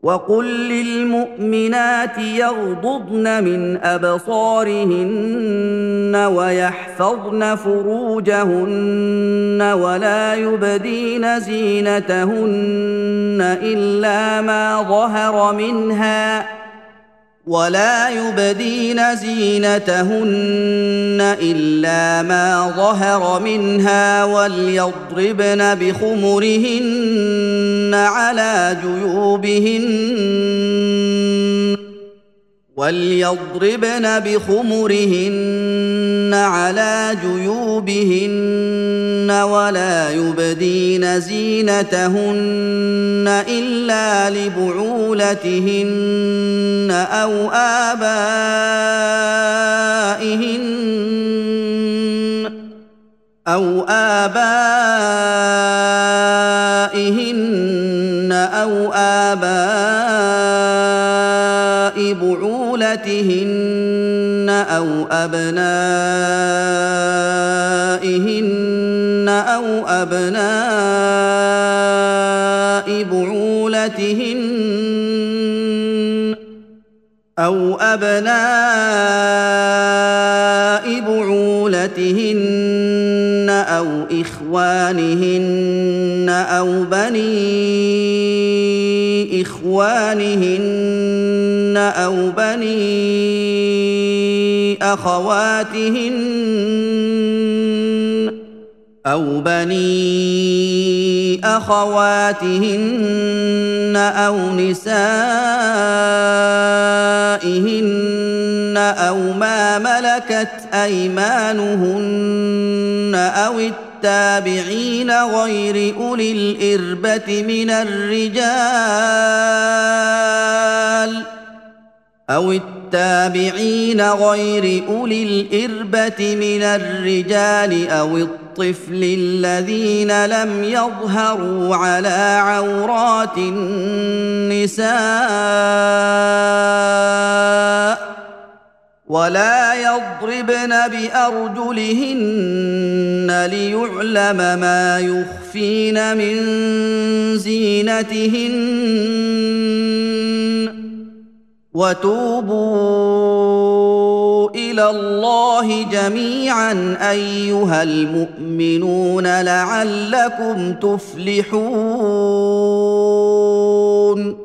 وقل للمؤمنات يغضضن من أبصارهن ويحفظن فروجهن ولا يبدين زينتهن إلا ما ظهر منها وليضربن بخمرهن على جيوبهن ولا يبدين زينتهن إلا لبعولتهن أو آبائهن أو بعولتهن أو أبنائهن أو أبناء بعولتهن أو إخوانهن أو بني إخوانهن أو بني أخواتهن أو نسائهن أو ما ملكت أيمانهن التابعين غير أولي الإربة من الرجال أو الطفل الذين لم يظهروا على عورات النساء ولا يضربن بأرجلهن ليعلم ما يخفين من زينتهن وتوبوا إلى الله جميعا أيها المؤمنون لعلكم تفلحون